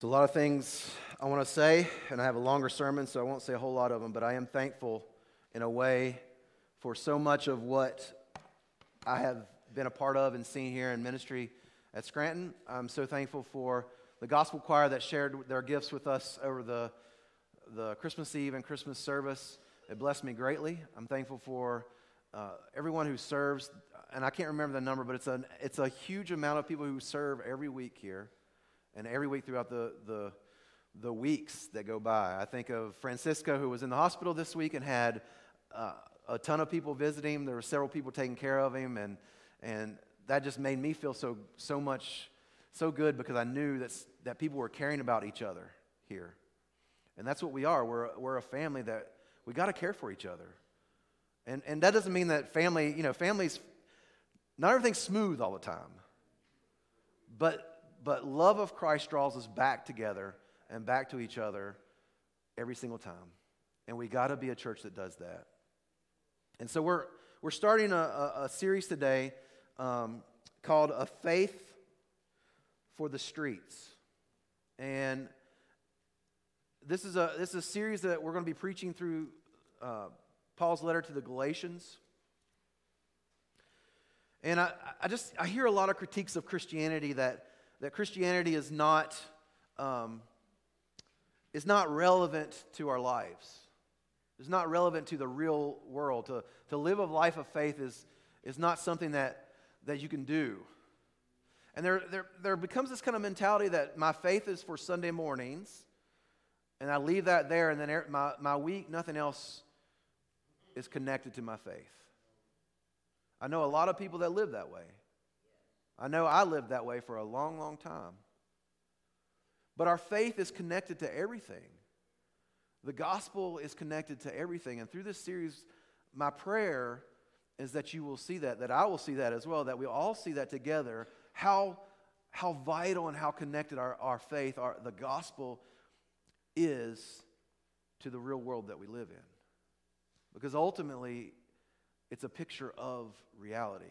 There's a lot of things I want to say, and I have a longer sermon, so I won't say a whole lot of them, but I am thankful in a way for so much of what I have been a part of and seen here in ministry at Scranton. I'm so thankful for the gospel choir that shared their gifts with us over the Christmas Eve and Christmas service. It blessed me greatly. I'm thankful for everyone who serves, and I can't remember the number, but it's a huge amount of people who serve every week here. And every week throughout the weeks that go by. I think of Francisco, who was in the hospital this week and had a ton of people visiting him. There were several people taking care of him, and that just made me feel so good because I knew that people were caring about each other here. And that's what we are. We're a family that we got to care for each other. And that doesn't mean that families, not everything's smooth all the time. But love of Christ draws us back together and back to each other every single time. And we got to be a church that does that. And so we're starting a series today called A Faith for the Streets. And this is a series that we're going to be preaching through Paul's letter to the Galatians. And I hear a lot of critiques of Christianity that Christianity is not relevant to our lives. It's not relevant to the real world. To live a life of faith is not something that you can do. And there becomes this kind of mentality that my faith is for Sunday mornings, and I leave that there, and then my week, nothing else is connected to my faith. I know a lot of people that live that way. I know I lived that way for a long, long time. But our faith is connected to everything. The gospel is connected to everything. And through this series, my prayer is that you will see that I will see that as well, that we all see that together, how vital and how connected our faith, the gospel is to the real world that we live in. Because ultimately, it's a picture of reality.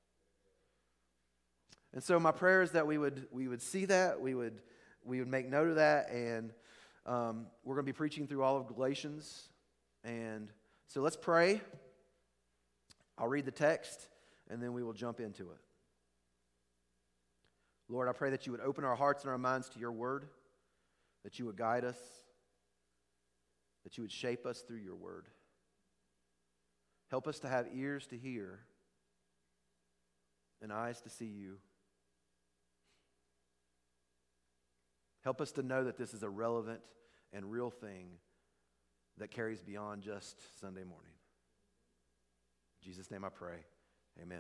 And so my prayer is that we would see that, we would make note of that, and we're going to be preaching through all of Galatians. And so let's pray. I'll read the text, and then we will jump into it. Lord, I pray that you would open our hearts and our minds to your word, that you would guide us, that you would shape us through your word. Help us to have ears to hear and eyes to see you. Help us to know that this is a relevant and real thing that carries beyond just Sunday morning. In Jesus' name I pray. Amen.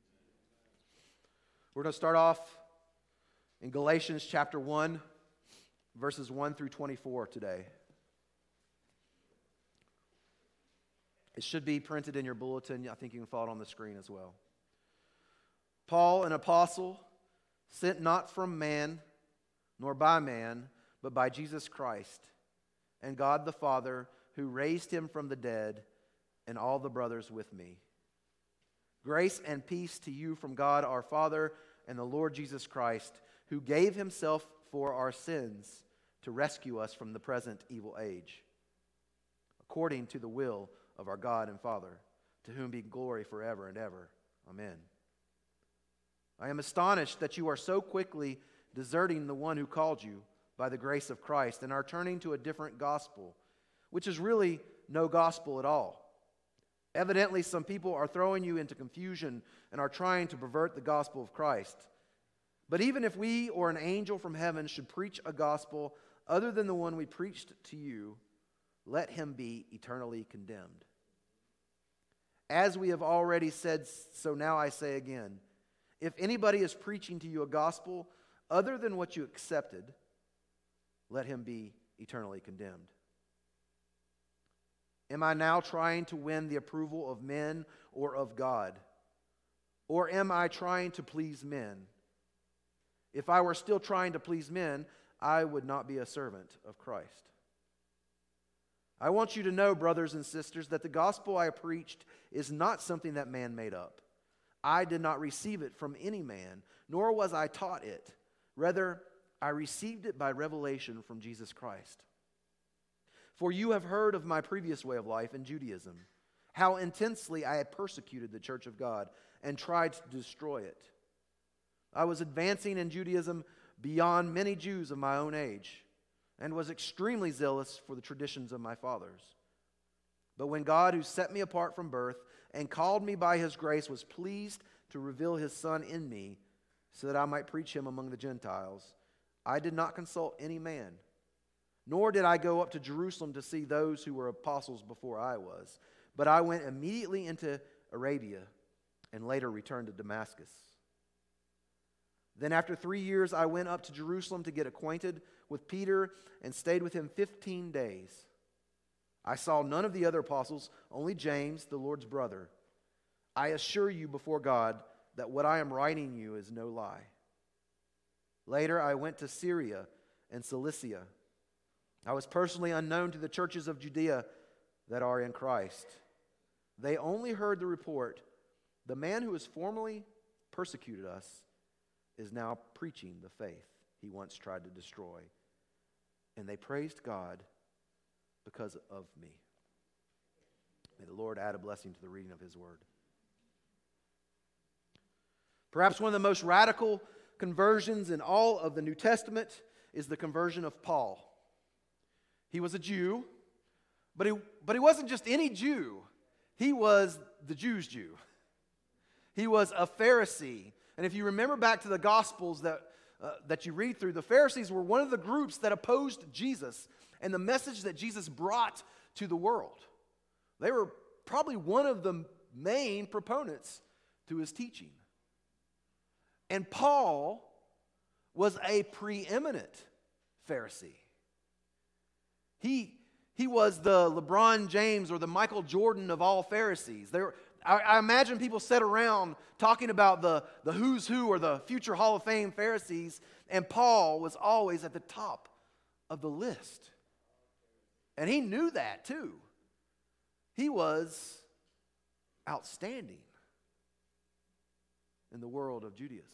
We're going to start off in Galatians chapter 1, verses 1 through 24 today. It should be printed in your bulletin. I think you can follow it on the screen as well. Paul, an apostle, sent not from man, nor by man, but by Jesus Christ, and God the Father, who raised him from the dead, and all the brothers with me. Grace and peace to you from God our Father and the Lord Jesus Christ, who gave himself for our sins to rescue us from the present evil age, according to the will of our God and Father, to whom be glory forever and ever. Amen. I am astonished that you are so quickly deserting the one who called you by the grace of Christ and are turning to a different gospel, which is really no gospel at all. Evidently, some people are throwing you into confusion and are trying to pervert the gospel of Christ. But even if we or an angel from heaven should preach a gospel other than the one we preached to you, let him be eternally condemned. As we have already said, so now I say again, if anybody is preaching to you a gospel other than what you accepted, let him be eternally condemned. Am I now trying to win the approval of men or of God? Or am I trying to please men? If I were still trying to please men, I would not be a servant of Christ. I want you to know, brothers and sisters, that the gospel I preached is not something that man made up. I did not receive it from any man, nor was I taught it. Rather, I received it by revelation from Jesus Christ. For you have heard of my previous way of life in Judaism, how intensely I had persecuted the church of God and tried to destroy it. I was advancing in Judaism beyond many Jews of my own age, and was extremely zealous for the traditions of my fathers. But when God, who set me apart from birth and called me by his grace, was pleased to reveal his Son in me, so that I might preach him among the Gentiles, I did not consult any man, nor did I go up to Jerusalem to see those who were apostles before I was. But I went immediately into Arabia, and later returned to Damascus. Then after 3 years I went up to Jerusalem to get acquainted with Peter and stayed with him 15 days. I saw none of the other apostles, only James, the Lord's brother. I assure you before God that what I am writing you is no lie. Later I went to Syria and Cilicia. I was personally unknown to the churches of Judea that are in Christ. They only heard the report, the man who has formerly persecuted us is now preaching the faith he once tried to destroy. And they praised God because of me. May the Lord add a blessing to the reading of his word. Perhaps one of the most radical conversions in all of the New Testament is the conversion of Paul. He was a Jew, but he wasn't just any Jew. He was the Jews' Jew. He was a Pharisee. And if you remember back to the Gospels that you read through, the Pharisees were one of the groups that opposed Jesus and the message that Jesus brought to the world. They were probably one of the main proponents to his teaching. And Paul was a preeminent Pharisee. He was the LeBron James or the Michael Jordan of all Pharisees. I imagine people sat around talking about the who's who or the future Hall of Fame Pharisees, and Paul was always at the top of the list. And he knew that too. He was outstanding in the world of Judaism.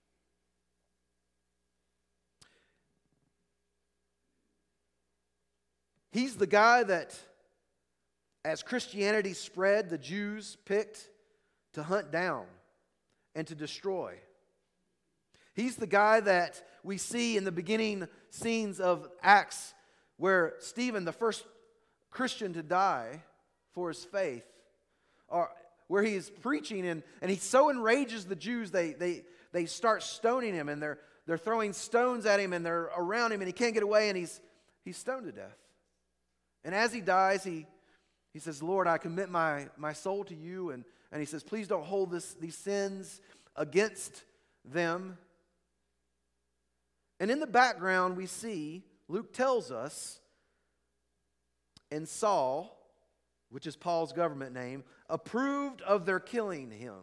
He's the guy that, as Christianity spread, the Jews picked to hunt down and to destroy. He's the guy that we see in the beginning scenes of Acts where Stephen, the first Christian to die for his faith, or where he is preaching and he so enrages the Jews they start stoning him, and they're throwing stones at him and they're around him and he can't get away, and he's stoned to death. And as he dies, he says, Lord, I commit my soul to you. And he says, please don't hold these sins against them. And in the background, we see, Luke tells us, and Saul, which is Paul's government name, approved of their killing him.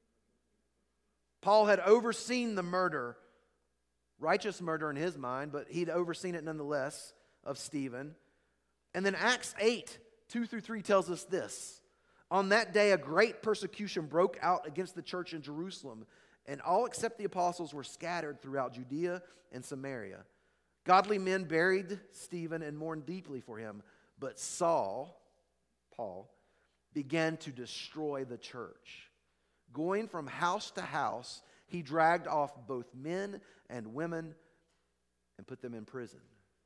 Paul had overseen the murder, righteous murder in his mind, but he'd overseen it nonetheless, of Stephen. And then Acts 8, 2-3 tells us this. On that day, a great persecution broke out against the church in Jerusalem, and all except the apostles were scattered throughout Judea and Samaria. Godly men buried Stephen and mourned deeply for him, but Paul, began to destroy the church. Going from house to house, he dragged off both men and women and put them in prison.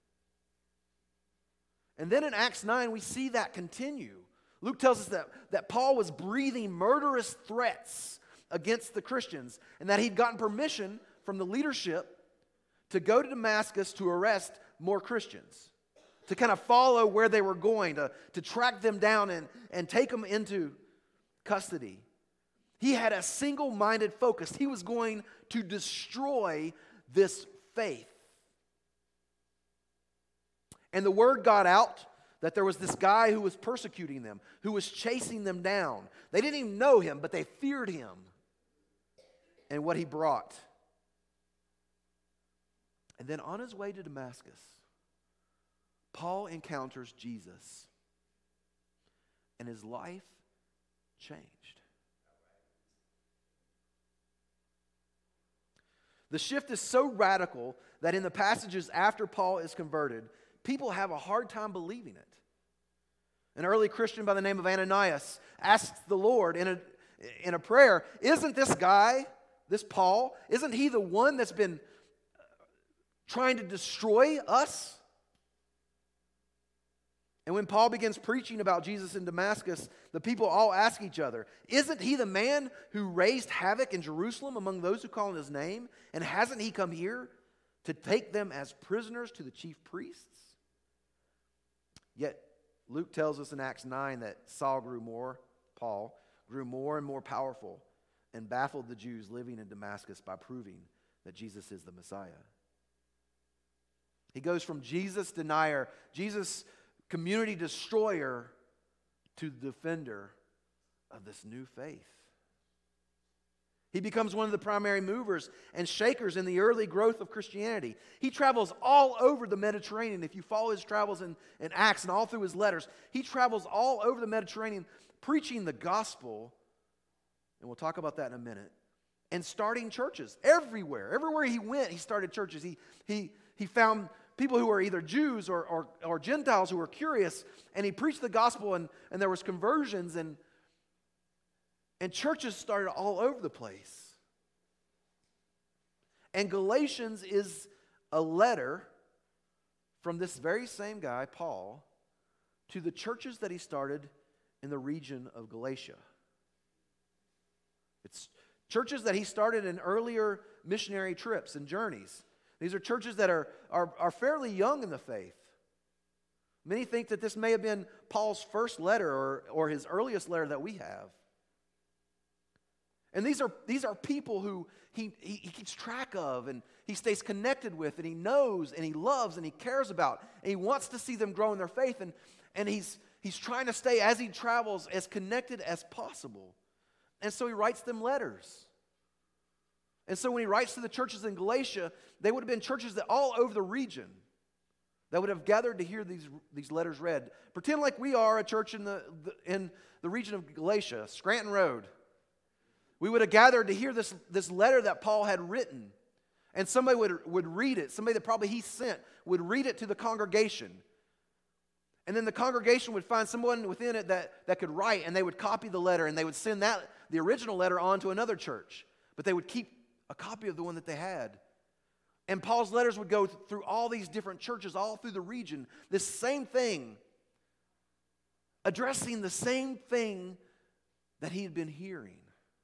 And then in Acts 9, we see that continue. Luke tells us that Paul was breathing murderous threats against the Christians, and that he'd gotten permission from the leadership to go to Damascus to arrest more Christians, to kind of follow where they were going, to track them down and take them into custody. He had a single-minded focus. He was going to destroy this faith. And the word got out that there was this guy who was persecuting them, who was chasing them down. They didn't even know him, but they feared him and what he brought. And then on his way to Damascus, Paul encounters Jesus, and his life changed. The shift is so radical that in the passages after Paul is converted, people have a hard time believing it. An early Christian by the name of Ananias asks the Lord in a prayer, isn't this guy, this Paul, isn't he the one that's been trying to destroy us? And when Paul begins preaching about Jesus in Damascus, the people all ask each other, isn't he the man who raised havoc in Jerusalem among those who call on his name? And hasn't he come here to take them as prisoners to the chief priests? Yet Luke tells us in Acts 9 that Paul grew more and more powerful and baffled the Jews living in Damascus by proving that Jesus is the Messiah. He goes from Jesus denier, Jesus community destroyer, to the defender of this new faith. He becomes one of the primary movers and shakers in the early growth of Christianity. He travels all over the Mediterranean. If you follow his travels in Acts and all through his letters, he travels all over the Mediterranean preaching the gospel, and we'll talk about that in a minute, and starting churches everywhere. Everywhere he went, he started churches. He found people who were either Jews or Gentiles who were curious, and he preached the gospel, and there was conversions, and churches started all over the place. And Galatians is a letter from this very same guy, Paul, to the churches that he started in the region of Galatia. It's churches that he started in earlier missionary trips and journeys. These are churches that are fairly young in the faith. Many think that this may have been Paul's first letter or his earliest letter that we have. And these are people who he keeps track of, and he stays connected with, and he knows, and he loves, and he cares about, and he wants to see them grow in their faith, and he's trying to stay, as he travels, as connected as possible. And so he writes them letters. And so when he writes to the churches in Galatia, they would have been churches that all over the region that would have gathered to hear these letters read. Pretend like we are a church in the region of Galatia, Scranton Road. We would have gathered to hear this letter that Paul had written. And somebody would read it. Somebody that probably he sent would read it to the congregation. And then the congregation would find someone within it that could write, and they would copy the letter, and they would send the original letter on to another church. But they would keep a copy of the one that they had. And Paul's letters would go through all these different churches all through the region. This same thing, addressing the same thing that he had been hearing.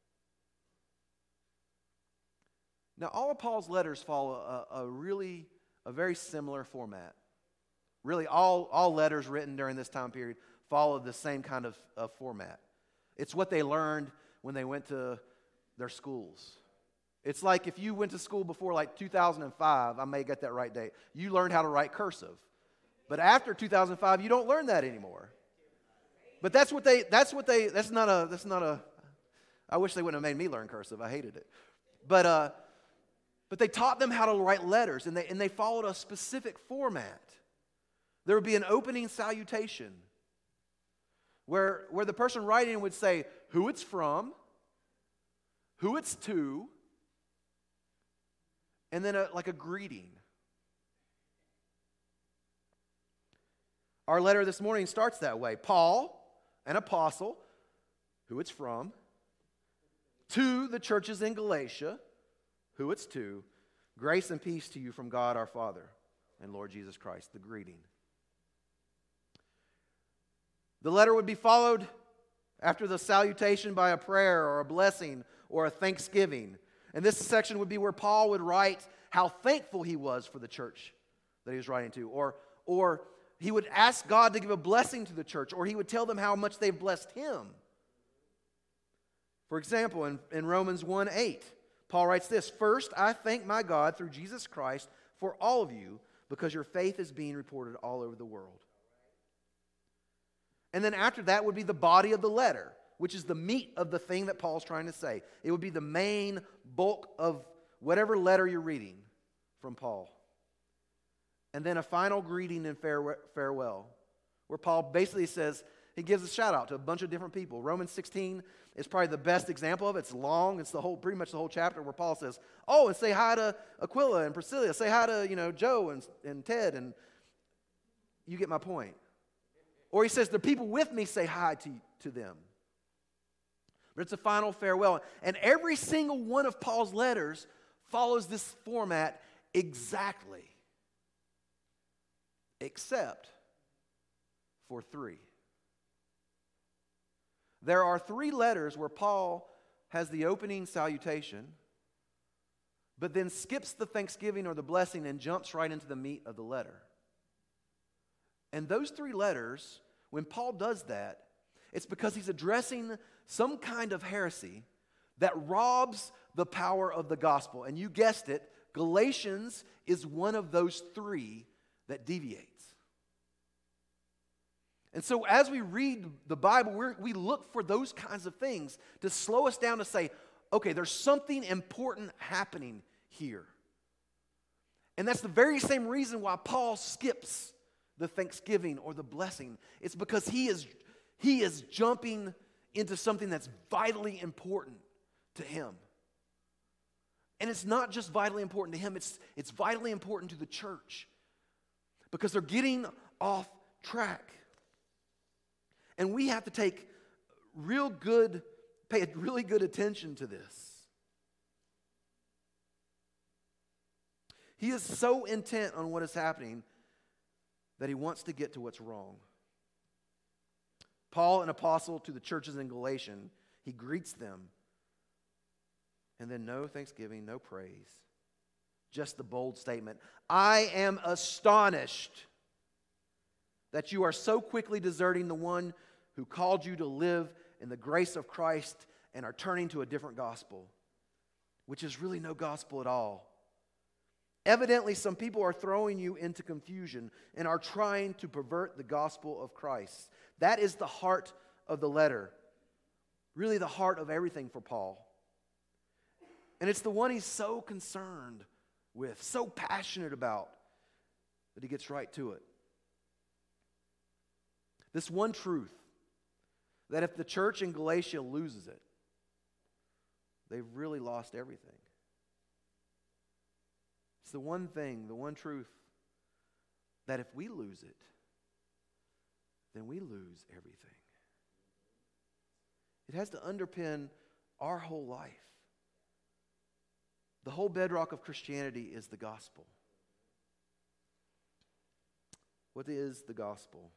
Now, all of Paul's letters follow a very similar format. Really, all letters written during this time period followed the same kind of format. It's what they learned when they went to their schools. It's like if you went to school before like 2005, I may get that right date, you learned how to write cursive. But after 2005, you don't learn that anymore. But that's not a, I wish they wouldn't have made me learn cursive. I hated it. But they taught them how to write letters, and they followed a specific format. There would be an opening salutation where the person writing would say who it's from, who it's to, and then like a greeting. Our letter this morning starts that way. Paul, an apostle, who it's from, to the churches in Galatia, who it's to, grace and peace to you from God our Father and Lord Jesus Christ, the greeting. The letter would be followed after the salutation by a prayer or a blessing or a thanksgiving. And this section would be where Paul would write how thankful he was for the church that he was writing to. Or he would ask God to give a blessing to the church, or he would tell them how much they've blessed him. For example, in Romans 1:8, Paul writes this, "First, I thank my God through Jesus Christ for all of you, because your faith is being reported all over the world." And then after that would be the body of the letter, which is the meat of the thing that Paul's trying to say. It would be the main bulk of whatever letter you're reading from Paul. And then a final greeting and farewell, where Paul basically says, He gives a shout out to a bunch of different people. Romans 16 is probably the best example of it. It's long. It's pretty much the whole chapter where Paul says, oh, and say hi to Aquila and Priscilla. Say hi to, Joe and Ted. And you get my point. Or he says, the people with me, say hi to them. But it's a final farewell. And every single one of Paul's letters follows this format exactly. Except for 3. There are 3 letters where Paul has the opening salutation, but then skips the thanksgiving or the blessing and jumps right into the meat of the letter. And those 3 letters, when Paul does that, it's because he's addressing some kind of heresy that robs the power of the gospel. And you guessed it, Galatians is one of those 3 that deviates. And so as we read the Bible, we look for those kinds of things to slow us down to say, okay, there's something important happening here. And that's the very same reason why Paul skips the thanksgiving or the blessing. It's because he is jumping into something that's vitally important to him. And it's not just vitally important to him, it's vitally important to the church. Because they're getting off track. And we have to pay really good attention to this. He is so intent on what is happening that he wants to get to what's wrong. Paul, an apostle to the churches in Galatia, he greets them. And then no thanksgiving, no praise. Just the bold statement, I am astonished that you are so quickly deserting the one who called you to live in the grace of Christ and are turning to a different gospel, which is really no gospel at all. Evidently, some people are throwing you into confusion and are trying to pervert the gospel of Christ. That is the heart of the letter, really the heart of everything for Paul. And it's the one he's so concerned with, so passionate about, that he gets right to it. This one truth, that if the church in Galatia loses it, they've really lost everything. It's the one thing, the one truth, that if we lose it, then we lose everything. It has to underpin our whole life. The whole bedrock of Christianity is the gospel. What is the gospel?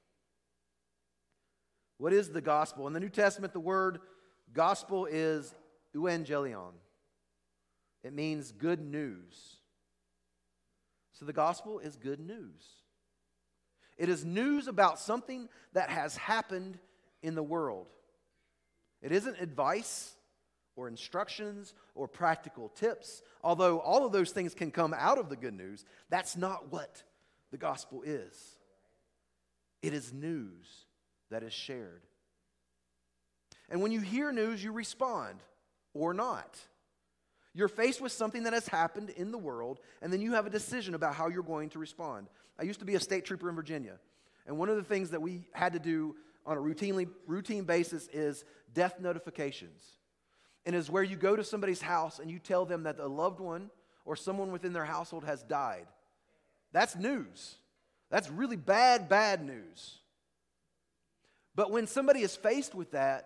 What is the gospel? In the New Testament, the word gospel is euangelion. It means good news. So the gospel is good news. It is news about something that has happened in the world. It isn't advice or instructions or practical tips. Although all of those things can come out of the good news, that's not what the gospel is. It is news that is shared. And when you hear news, you respond or not. You're faced with something that has happened in the world, and then you have a decision about how you're going to respond. I used to be a state trooper in Virginia, and one of the things that we had to do on a routine basis is death notifications. And is where you go to somebody's house and you tell them that a loved one or someone within their household has died. That's news. That's really bad news. But when somebody is faced with that,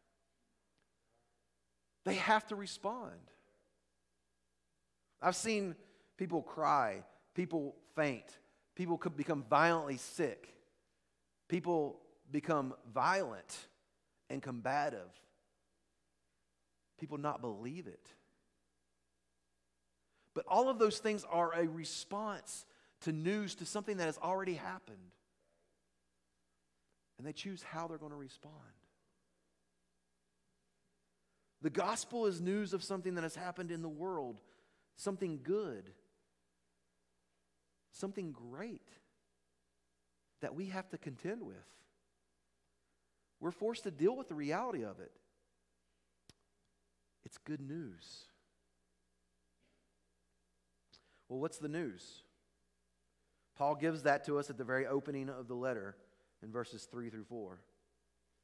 they have to respond. I've seen people cry, people faint, people could become violently sick, people become violent and combative, people not believe it. But all of those things are a response to news, to something that has already happened. And they choose how they're going to respond. The gospel is news of something that has happened in the world, something good, something great that we have to contend with. We're forced to deal with the reality of it. It's good news. Well, what's the news? Paul gives that to us at the very opening of the letter in verses 3 through 4.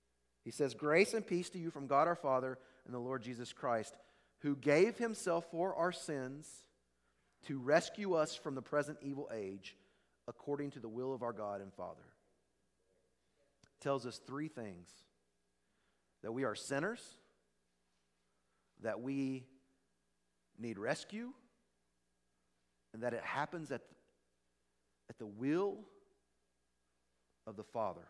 He says, "Grace and peace to you from God our Father and the Lord Jesus Christ, who gave himself for our sins to rescue us from the present evil age, according to the will of our God and Father." It tells us three things: that we are sinners, that we need rescue, and that it happens at the will of the Father.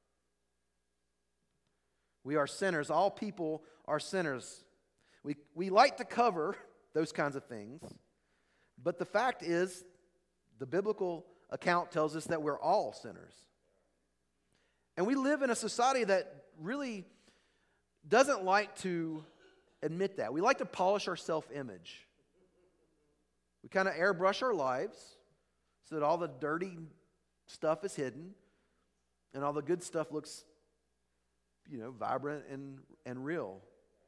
We are sinners. All people are sinners. We like to cover those kinds of things, but the fact is, the biblical account tells us that we're all sinners. And we live in a society that really doesn't like to admit that. We like to polish our self-image. We kind of airbrush our lives so that all the dirty stuff is hidden and all the good stuff looks, vibrant and real.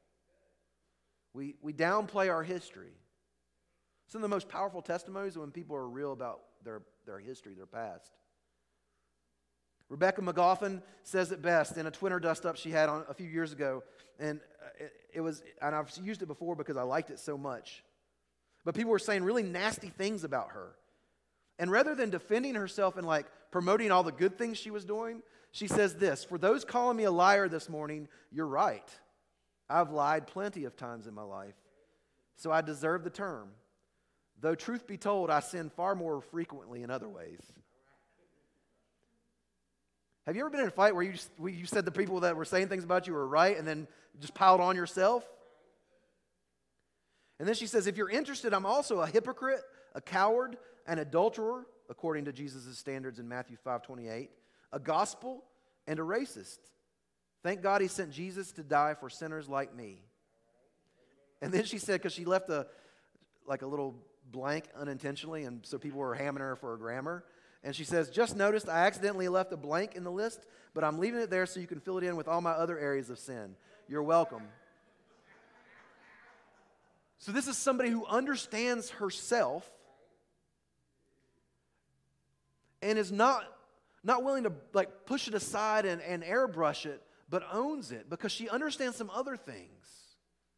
We downplay our history. Some of the most powerful testimonies are when people are real about their history, their past. Rebecca McGoffin says it best in a Twitter dust-up she had on a few years ago, and and I've used it before because I liked it so much. But people were saying really nasty things about her. And rather than defending herself and promoting all the good things she was doing, she says this: "For those calling me a liar this morning, you're right. I've lied plenty of times in my life, so I deserve the term. Though truth be told, I sin far more frequently in other ways." Have you ever been in a fight where you said the people that were saying things about you were right and then just piled on yourself? And then she says, "If you're interested, I'm also a hypocrite, a coward, an adulterer, according to Jesus' standards in Matthew 5:28, a gospel, and a racist. Thank God he sent Jesus to die for sinners like me." And then she said, because she left a little blank unintentionally, and so people were hammering her for her grammar. And she says, "Just noticed I accidentally left a blank in the list, but I'm leaving it there so you can fill it in with all my other areas of sin. You're welcome." So this is somebody who understands herself and is not willing to push it aside and airbrush it, but owns it because she understands some other things.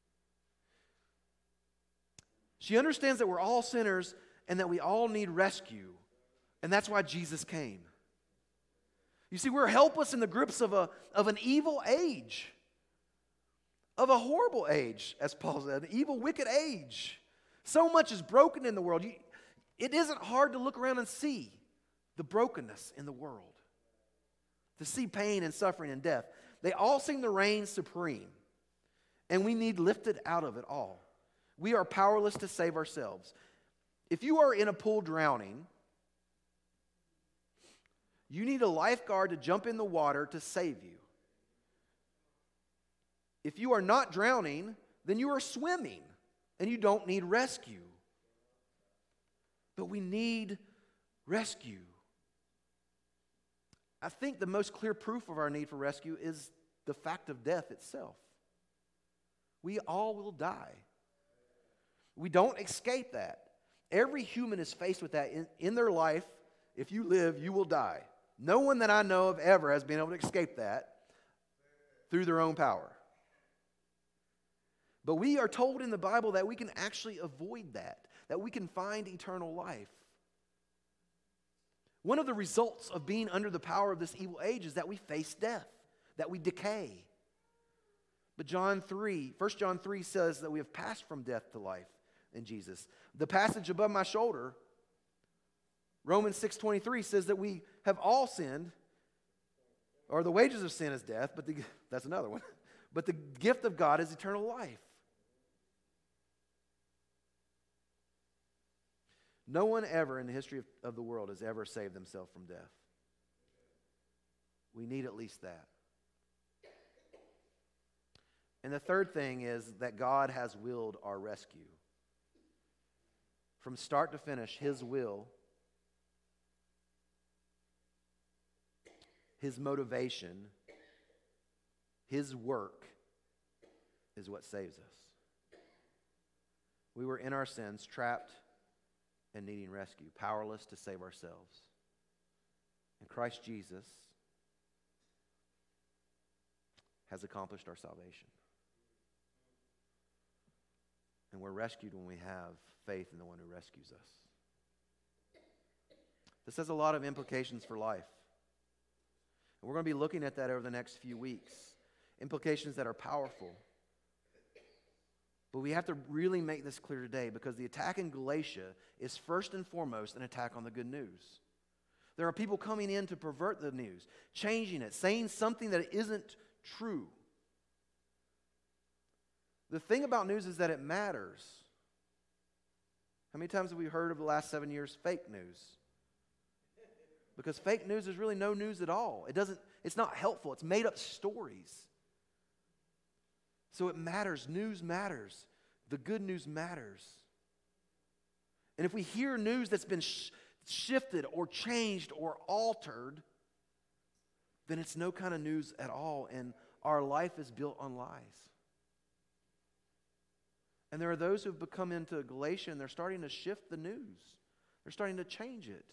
She understands that we're all sinners and that we all need rescue. And that's why Jesus came. You see, we're helpless in the grips of an evil age. Of a horrible age, as Paul said, an evil, wicked age. So much is broken in the world. It isn't hard to look around and see the brokenness in the world. To see pain and suffering and death. They all seem to reign supreme. And we need lifted out of it all. We are powerless to save ourselves. If you are in a pool drowning, you need a lifeguard to jump in the water to save you. If you are not drowning, then you are swimming, and you don't need rescue. But we need rescue. I think the most clear proof of our need for rescue is the fact of death itself. We all will die. We don't escape that. Every human is faced with that in their life. If you live, you will die. No one that I know of ever has been able to escape that through their own power. But we are told in the Bible that we can actually avoid that we can find eternal life. One of the results of being under the power of this evil age is that we face death, that we decay. But 1 John 3 says that we have passed from death to life in Jesus. The passage above my shoulder, Romans 6:23, says that we have all sinned, or the wages of sin is death, but that's another one. But the gift of God is eternal life. No one ever in the history of the world has ever saved themselves from death. We need at least that. And the third thing is that God has willed our rescue. From start to finish, His will, His motivation, His work is what saves us. We were in our sins, trapped and needing rescue, powerless to save ourselves. And Christ Jesus has accomplished our salvation. And we're rescued when we have faith in the one who rescues us. This has a lot of implications for life. And we're going to be looking at that over the next few weeks. Implications that are powerful. But we have to really make this clear today, because the attack in Galatia is first and foremost an attack on the good news. There are people coming in to pervert the news, changing it, saying something that isn't true. The thing about news is that it matters. How many times have we heard over the last 7 years fake news? Because fake news is really no news at all. It's not helpful. It's made up stories. So it matters. News matters. The good news matters. And if we hear news that's been shifted or changed or altered, then it's no kind of news at all, and our life is built on lies. And there are those who've come into Galatia and they're starting to shift the news. They're starting to change it.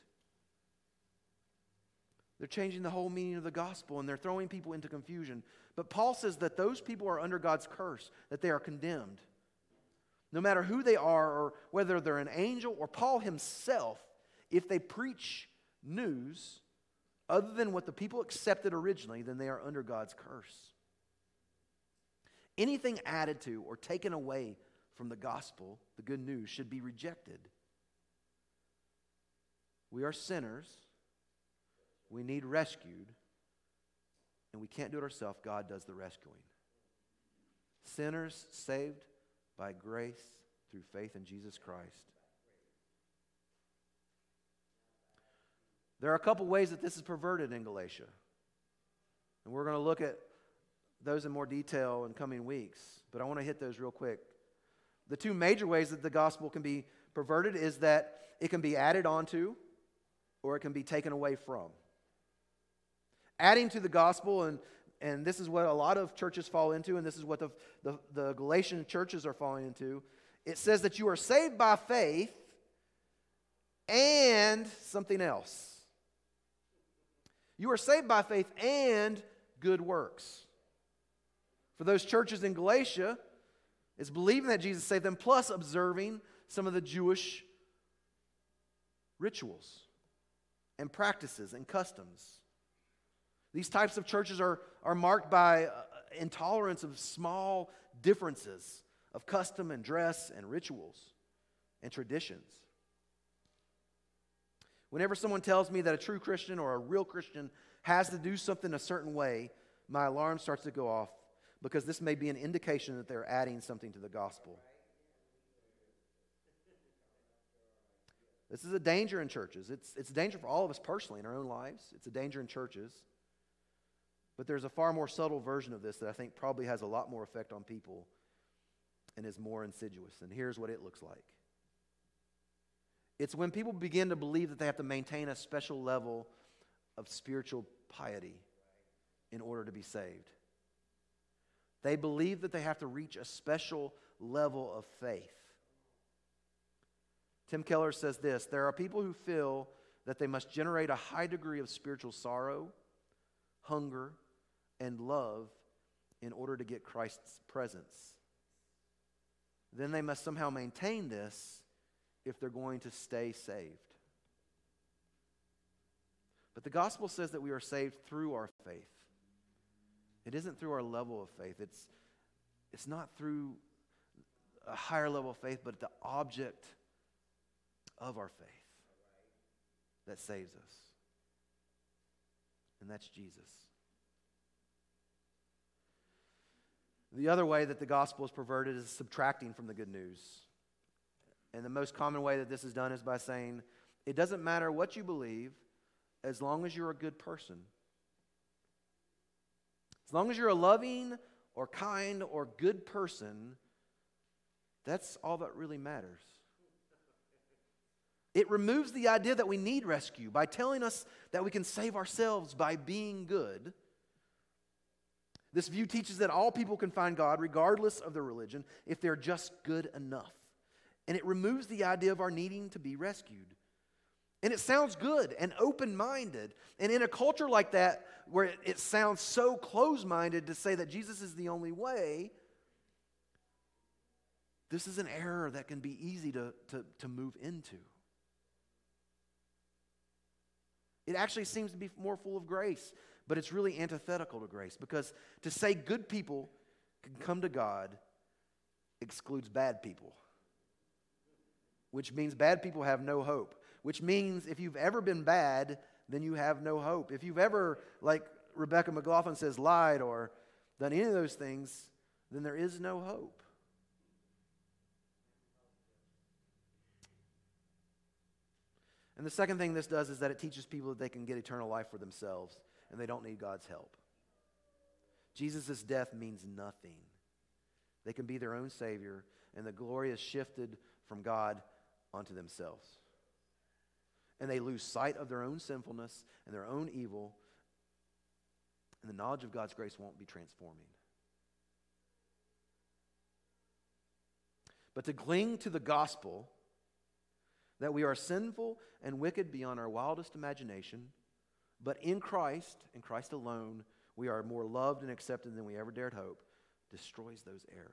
They're changing the whole meaning of the gospel, and they're throwing people into confusion. But Paul says that those people are under God's curse, that they are condemned. No matter who they are, or whether they're an angel or Paul himself, if they preach news other than what the people accepted originally, then they are under God's curse. Anything added to or taken away from the gospel, the good news, should be rejected. We are sinners. We need rescued. And we can't do it ourselves. God does the rescuing. Sinners saved by grace through faith in Jesus Christ. There are a couple ways that this is perverted in Galatia. And we're going to look at those in more detail in coming weeks. But I want to hit those real quick. The two major ways that the gospel can be perverted is that it can be added onto or it can be taken away from. Adding to the gospel, and this is what a lot of churches fall into, and this is what the Galatian churches are falling into. It says that you are saved by faith and something else. You are saved by faith and good works. For those churches in Galatia, it's believing that Jesus saved them, plus observing some of the Jewish rituals and practices and customs. These types of churches are marked by intolerance of small differences of custom and dress and rituals and traditions. Whenever someone tells me that a true Christian or a real Christian has to do something a certain way, my alarm starts to go off, because this may be an indication that they're adding something to the gospel. This is a danger in churches. It's a danger for all of us personally in our own lives. It's a danger in churches. But there's a far more subtle version of this that I think probably has a lot more effect on people and is more insidious. And here's what it looks like. It's when people begin to believe that they have to maintain a special level of spiritual piety in order to be saved. They believe that they have to reach a special level of faith. Tim Keller says this: there are people who feel that they must generate a high degree of spiritual sorrow, hunger, and love in order to get Christ's presence. Then they must somehow maintain this if they're going to stay saved. But the gospel says that we are saved through our faith. It isn't through our level of faith. It's not through a higher level of faith, but the object of our faith that saves us. And that's Jesus. The other way that the gospel is perverted is subtracting from the good news. And the most common way that this is done is by saying, it doesn't matter what you believe as long as you're a good person. As long as you're a loving or kind or good person, that's all that really matters. It removes the idea that we need rescue by telling us that we can save ourselves by being good. This view teaches that all people can find God regardless of their religion if they're just good enough. And it removes the idea of our needing to be rescued. And it sounds good and open-minded. And in a culture like that, where it sounds so close-minded to say that Jesus is the only way, this is an error that can be easy to move into. It actually seems to be more full of grace, but it's really antithetical to grace, because to say good people can come to God excludes bad people, which means bad people have no hope, which means if you've ever been bad, then you have no hope. If you've ever, like Rebecca McLaughlin says, lied or done any of those things, then there is no hope. And the second thing this does is that it teaches people that they can get eternal life for themselves and they don't need God's help. Jesus' death means nothing. They can be their own Savior, and the glory is shifted from God onto themselves. And they lose sight of their own sinfulness and their own evil, and the knowledge of God's grace won't be transforming. But to cling to the gospel that we are sinful and wicked beyond our wildest imagination, but in Christ alone, we are more loved and accepted than we ever dared hope, destroys those errors.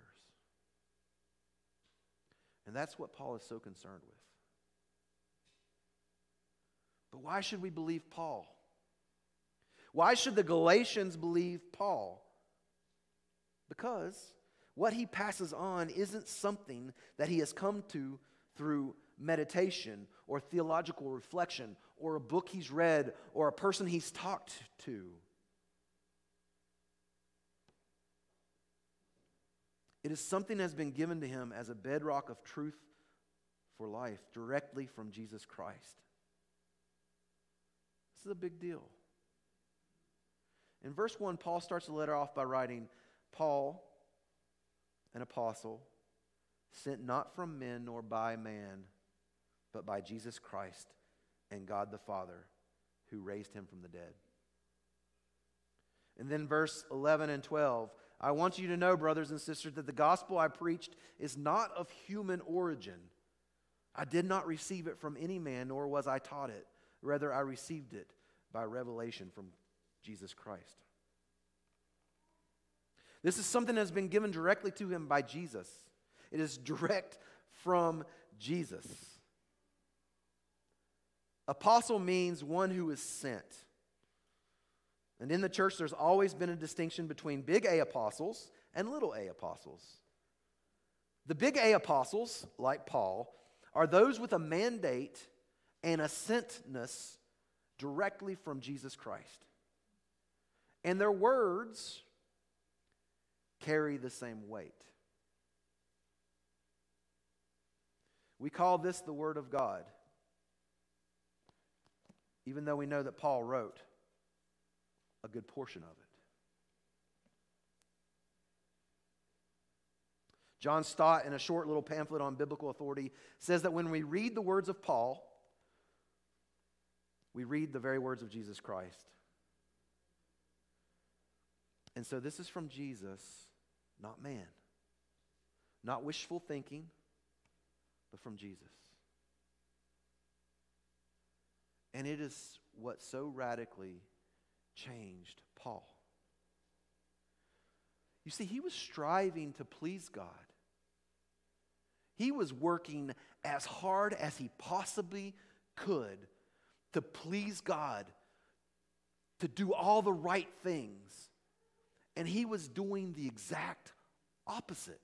And that's what Paul is so concerned with. But why should we believe Paul? Why should the Galatians believe Paul? Because what he passes on isn't something that he has come to through meditation or theological reflection or a book he's read or a person he's talked to. It is something that has been given to him as a bedrock of truth for life directly from Jesus Christ. This is a big deal. In verse 1, Paul starts the letter off by writing, Paul, an apostle, sent not from men nor by man, but by Jesus Christ and God the Father, who raised him from the dead. And then verse 11 and 12, I want you to know, brothers and sisters, that the gospel I preached is not of human origin. I did not receive it from any man, nor was I taught it. Rather, I received it by revelation from Jesus Christ. This is something that has been given directly to him by Jesus. It is direct from Jesus. Apostle means one who is sent. And in the church, there's always been a distinction between big A apostles and little a apostles. The big A apostles, like Paul, are those with a mandate and a sentness directly from Jesus Christ. And their words carry the same weight. We call this the Word of God, even though we know that Paul wrote a good portion of it. John Stott, in a short little pamphlet on biblical authority, says that when we read the words of Paul, we read the very words of Jesus Christ. And so this is from Jesus, not man. Not wishful thinking, but from Jesus. And it is what so radically changed Paul. You see, he was striving to please God. He was working as hard as he possibly could to please God, to do all the right things. And he was doing the exact opposite.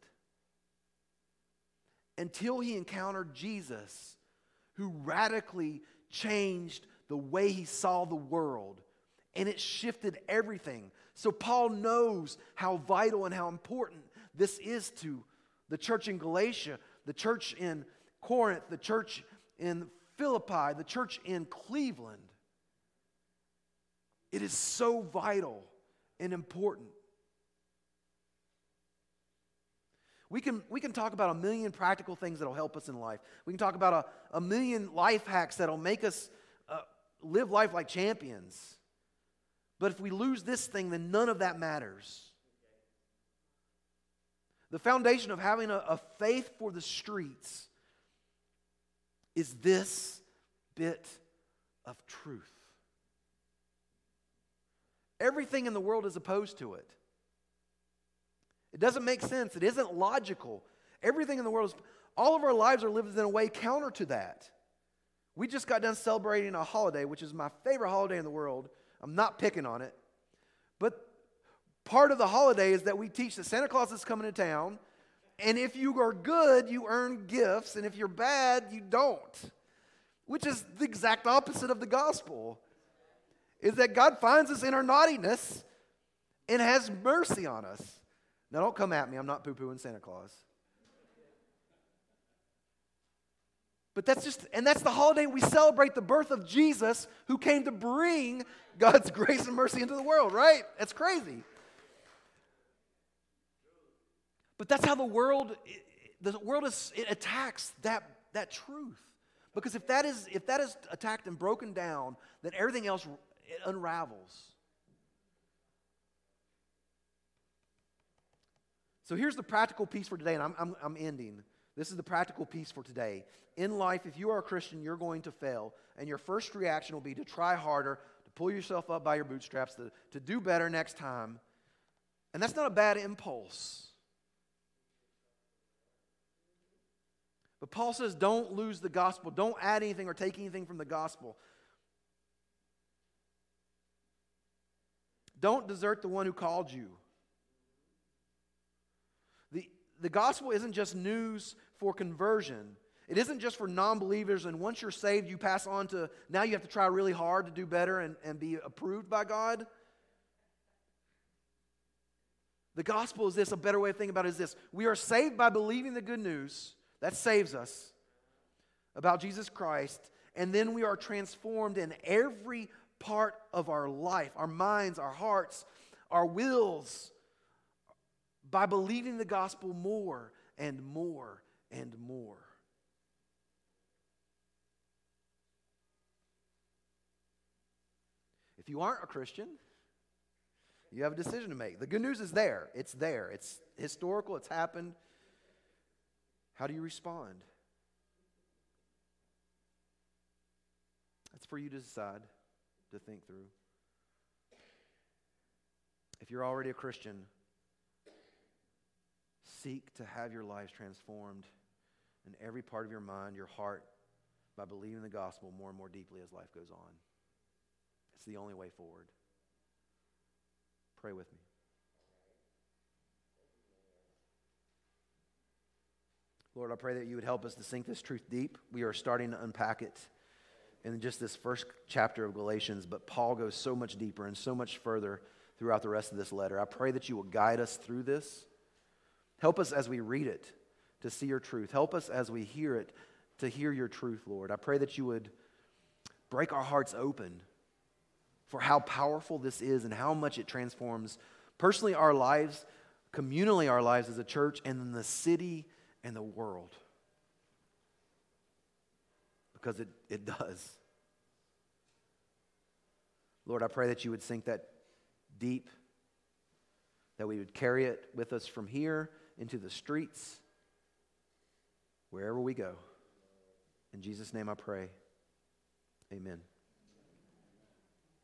Until he encountered Jesus, who radically changed the way he saw the world. And it shifted everything. So Paul knows how vital and how important this is to the church in Galatia, the church in Corinth, the church in Philippi, the church in Cleveland. It is so vital and important. We can talk about a million practical things that will help us in life. We can talk about a million life hacks that will make us live life like champions. But if we lose this thing, then none of that matters. The foundation of having a faith for the streets is this bit of truth. Everything in the world is opposed to it. It doesn't make sense. It isn't logical. Everything in the world is, all of our lives are lived in a way counter to that. We just got done celebrating a holiday, which is my favorite holiday in the world. I'm not picking on it. But part of the holiday is that we teach that Santa Claus is coming to town, and if you are good, you earn gifts, and if you're bad, you don't. Which is the exact opposite of the gospel. Is that God finds us in our naughtiness and has mercy on us. Now don't come at me, I'm not poo-pooing Santa Claus. But that's the holiday we celebrate the birth of Jesus, who came to bring God's grace and mercy into the world, right? That's crazy. But that's how the world attacks that truth. Because if that is attacked and broken down, then everything else it unravels. So here's the practical piece for today, and I'm ending. This is the practical piece for today. In life, if you are a Christian, you're going to fail. And your first reaction will be to try harder, to pull yourself up by your bootstraps, to do better next time. And that's not a bad impulse. But Paul says don't lose the gospel. Don't add anything or take anything from the gospel. Don't desert the one who called you. The gospel isn't just news for conversion. It isn't just for non-believers, and once you're saved, you pass on to, now you have to try really hard to do better and be approved by God. The gospel is this, a better way of thinking about it is this. We are saved by believing the good news, that saves us, about Jesus Christ, and then we are transformed in every part of our life, our minds, our hearts, our wills, by believing the gospel more and more and more. If you aren't a Christian, you have a decision to make. The good news is there. It's there. It's historical. It's happened. How do you respond? That's for you to decide, to think through. If you're already a Christian, seek to have your lives transformed in every part of your mind, your heart, by believing the gospel more and more deeply as life goes on. It's the only way forward. Pray with me. Lord, I pray that you would help us to sink this truth deep. We are starting to unpack it in just this first chapter of Galatians, but Paul goes so much deeper and so much further throughout the rest of this letter. I pray that you will guide us through this. Help us as we read it to see your truth. Help us as we hear it to hear your truth, Lord. I pray that you would break our hearts open for how powerful this is and how much it transforms personally our lives, communally our lives as a church, and then the city and the world. Because it does. Lord, I pray that you would sink that deep, that we would carry it with us from here into the streets, wherever we go. In Jesus' name I pray. Amen.